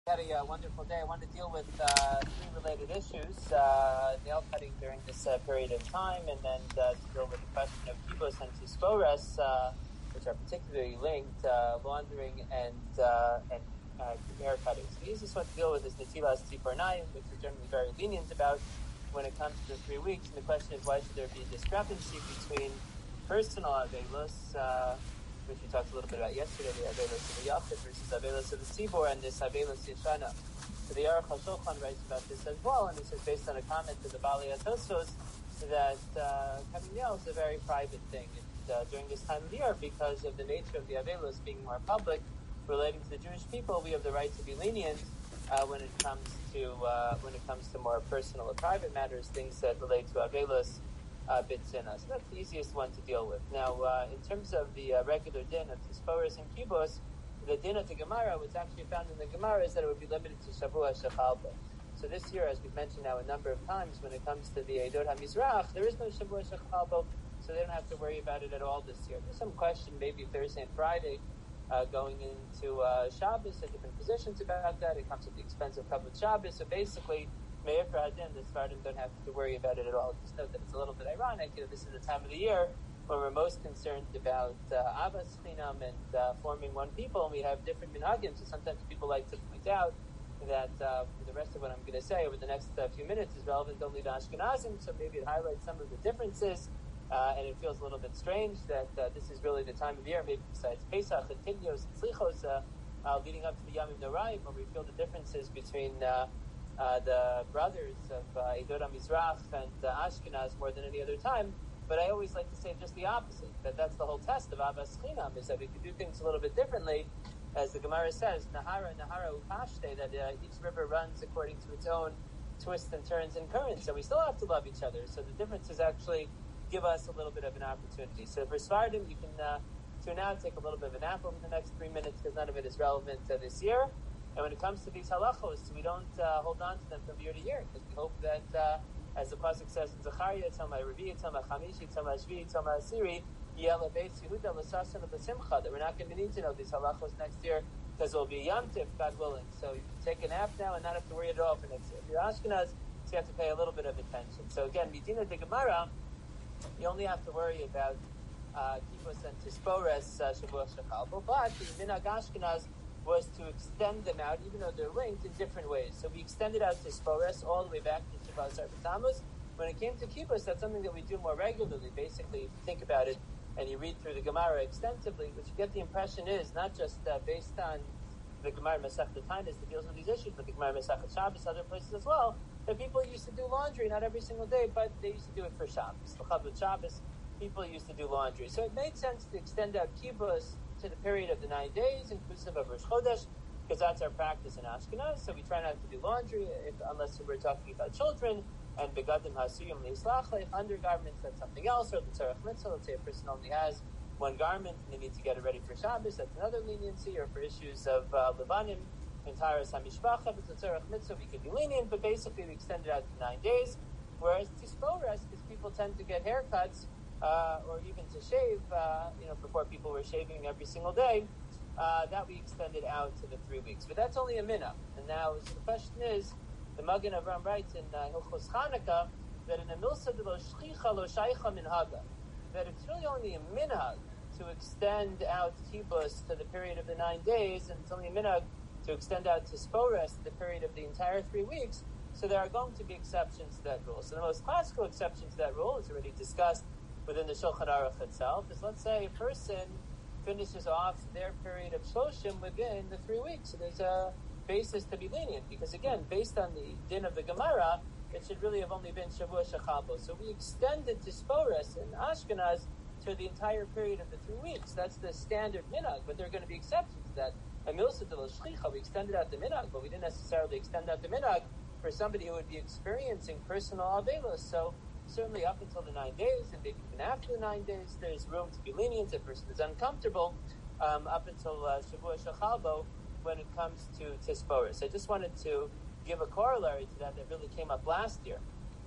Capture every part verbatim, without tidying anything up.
had a uh, wonderful day. I wanted to deal with uh, three related issues: uh, nail cutting during this uh, period of time, and then uh, to deal with the question of kibbutz and tispores, uh, which are particularly linked, uh, laundering and uh, and uh, hair cutting. So the easiest one to deal with is netilas tzipornayim, which we're generally very lenient about when it comes to the three weeks. And the question is, why should there be a discrepancy between personal avelos, uh, which we talked a little bit about yesterday, the Avelos of the Yachid versus Avelos of the Tzibor, and this Avelos Yeshana. So the Aruch HaShulchan writes about this as well, and he says, based on a comment of the Bali Atosos, that uh, cutting nails is a very private thing and, uh, during this time of year, because of the nature of the Avelos being more public, relating to the Jewish people, we have the right to be lenient uh, when it comes to uh, when it comes to more personal or private matters, things that relate to Avelos. Uh, Bitsina. So that's the easiest one to deal with. Now, uh, in terms of the uh, regular din of Tisporas and Kibbutz, the din of the Gemara, what's actually found in the Gemara is that it would be limited to Shavua Shechalbo. So this year, as we've mentioned now a number of times, when it comes to the Eidot HaMizrach, there is no Shavua Shechalbo, so they don't have to worry about it at all this year. There's some question, maybe Thursday and Friday, uh, going into uh, Shabbos, at different positions about that. It comes at the expense of Kabbalah Shabbos. So basically, Meir Adin, the Sfardim don't have to worry about it at all. Just note that it's a little bit ironic. You know, this is the time of the year when we're most concerned about uh, Abbas Chinam and uh, forming one people, and we have different minhagim. So sometimes people like to point out that uh, the rest of what I'm going to say over the next uh, few minutes is relevant only to Ashkenazim, so maybe it highlights some of the differences, uh, and it feels a little bit strange that uh, this is really the time of year, maybe besides Pesach and Tidyos and Slichos, uh, uh, leading up to the Yamim Noraim, where we feel the differences between uh, Uh, the brothers of uh, Eidot HaMizrach and uh, Ashkenaz more than any other time, but I always like to say just the opposite, that that's the whole test of Abbas Chinam, is that we could do things a little bit differently, as the Gemara says, Nahara, Nahara, Upashte, that uh, each river runs according to its own twists and turns and currents, and we still have to love each other, so the differences actually give us a little bit of an opportunity. So for Sfardim, you can uh, tune out, take a little bit of a nap over the next three minutes, because none of it is relevant uh, this year. And when it comes to these halachos, we don't uh, hold on to them from year to year, because we hope that, uh, as the pasuk says in Zechariah, Tzoma Revi, Tzoma Chamishi, Tzoma Shvi, Tzoma Asiri, Yela Beis Yehuda L'Sasan L'Simcha, that we're not going to need to know these halachos next year, because it will be Yom Tif, God willing. So you can take a nap now and not have to worry at all for next year. If you're Ashkenaz, so you have to pay a little bit of attention. So again, Medina de Gemara, you only have to worry about uh, Kibbutz and Tispores, uh, Shavuot Shechalbo, but the Minhag Ashkenaz was to extend them out, even though they're linked, in different ways. So we extended out Tispores all the way back to Shabbat Sarbat Tammuz. When it came to Kibbutz, that's something that we do more regularly. Basically, if you think about it and you read through the Gemara extensively, what you get the impression is not just uh, based on the Gemara Masechet Taanis that deals with these issues, but the Gemara Masechet Shabbos, other places as well, that people used to do laundry, not every single day, but they used to do it for Shabbos. For Chabad Shabbos, people used to do laundry. So it made sense to extend out Kibbutz to the period of the nine days, inclusive of Rosh Chodesh, because that's our practice in Ashkenaz. So we try not to do laundry, if, unless we're talking about children, and begadim hasuyim leislach, if undergarments, that's something else, or the tzarech mitzvah, let's say a person only has one garment, and they need to get it ready for Shabbos, that's another leniency, or for issues of uh, levanim, entire samishpacha, if it's a tzarech mitzvah, we could be lenient, but basically we extend it out to nine days, whereas tispores, because people tend to get haircuts, Uh, or even to shave, uh, you know, before people were shaving every single day, uh, that we extended out to the three weeks. But that's only a minhag. And now so the question is, the Magen Avram writes in uh, Hilchos Chanukah that in a milsa de lo shchicha lo shaycha minhaga, that it's really only a minhag to extend out kibbutz to the period of the nine days, and it's only a minhag to extend out to spores to the period of the entire three weeks. So there are going to be exceptions to that rule. So the most classical exception to that rule is already discussed within the Shulchan Aruch itself, is let's say a person finishes off their period of Shloshim within the three weeks. So there's a basis to be lenient, because again, based on the din of the Gemara, it should really have only been Shavuot Shechalbo. So we extended Tispores in Ashkenaz to the entire period of the three weeks. That's the standard minhag, but there are going to be exceptions to that. A milsa de lo shchicha, we extended out the minhag, but we didn't necessarily extend out the minhag for somebody who would be experiencing personal avelos. So certainly up until the nine days, and maybe even after the nine days, there's room to be lenient if a person is uncomfortable, um, up until uh, Shavuot Shechalbo, when it comes to Tispores. I just wanted to give a corollary to that that really came up last year.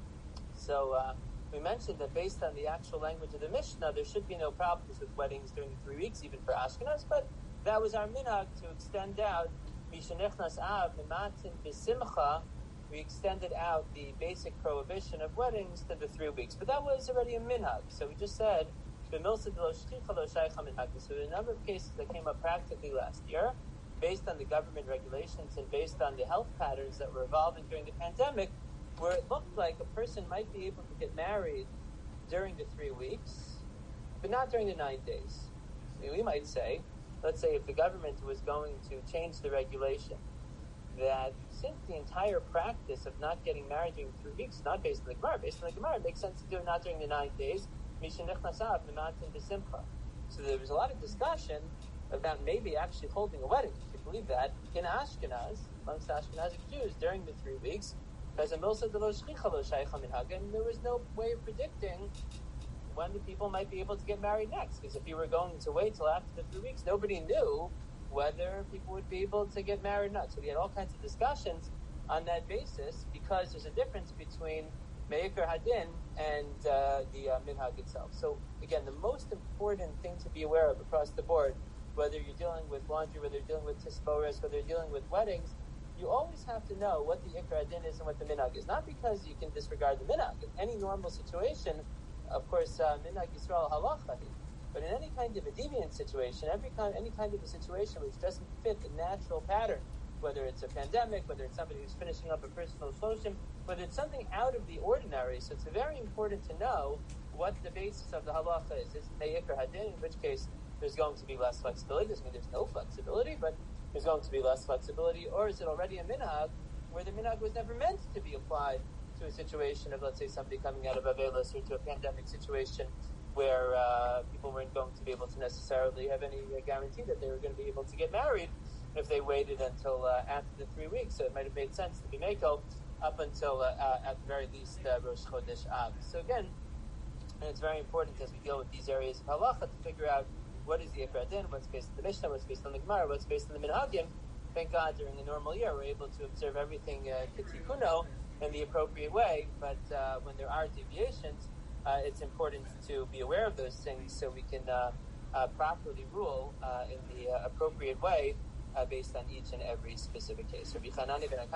So uh, we mentioned that based on the actual language of the Mishnah, there should be no problems with weddings during the three weeks, even for Ashkenaz, but that was our minhag, to extend out Mishenichnas Av Mimatin B'Simcha, we extended out the basic prohibition of weddings to the three weeks. But that was already a minhag. So we just said, so a number of cases that came up practically last year, based on the government regulations and based on the health patterns that were evolving during the pandemic, where it looked like a person might be able to get married during the three weeks, but not during the nine days. So we might say, let's say if the government was going to change the regulation, that since the entire practice of not getting married during three weeks is not based on the Gemara, based on the Gemara, it makes sense to do it not during the nine days. So there was a lot of discussion about maybe actually holding a wedding, if you believe that, in Ashkenaz, amongst Ashkenazic Jews, during the three weeks, because and there was no way of predicting when the people might be able to get married next. Because if you were going to wait till after the three weeks, nobody knew whether people would be able to get married or not. So we had all kinds of discussions on that basis, because there's a difference between Me'ikar Hadin and uh, the uh, minhag itself. So again, the most important thing to be aware of across the board, whether you're dealing with laundry, whether you're dealing with tisboras, whether you're dealing with weddings, you always have to know what the Ikar Hadin is and what the minhag is. Not because you can disregard the minhag. In any normal situation, of course, uh, minhag Yisrael halacha. But in any kind of a deviant situation, every kind, any kind of a situation which doesn't fit the natural pattern, whether it's a pandemic, whether it's somebody who's finishing up a personal shloshim, whether it's something out of the ordinary. So it's very important to know what the basis of the halacha is. Is it Me'ikar Hadin, in which case there's going to be less flexibility. Doesn't mean there's no flexibility, but there's going to be less flexibility. Or is it already a minhag, where the minhag was never meant to be applied to a situation of, let's say, somebody coming out of Avelis, or to a pandemic situation where uh, people weren't going to be able to necessarily have any uh, guarantee that they were going to be able to get married if they waited until uh, after the three weeks. So it might have made sense to be Meko up until, uh, uh, at the very least, uh, Rosh Chodesh Av. So again, and it's very important as we deal with these areas of halacha to figure out what is the Ikar Hadin, what's based on the Mishnah, what's based on the Gemara, what's based on the Minhagim. Thank God during a normal year we're able to observe everything uh, Ketikuno in the appropriate way, but uh, when there are deviations, uh, it's important to be aware of those things so we can uh, uh, properly rule uh, in the uh, appropriate way uh, based on each and every specific case. Rabbi Chanani ben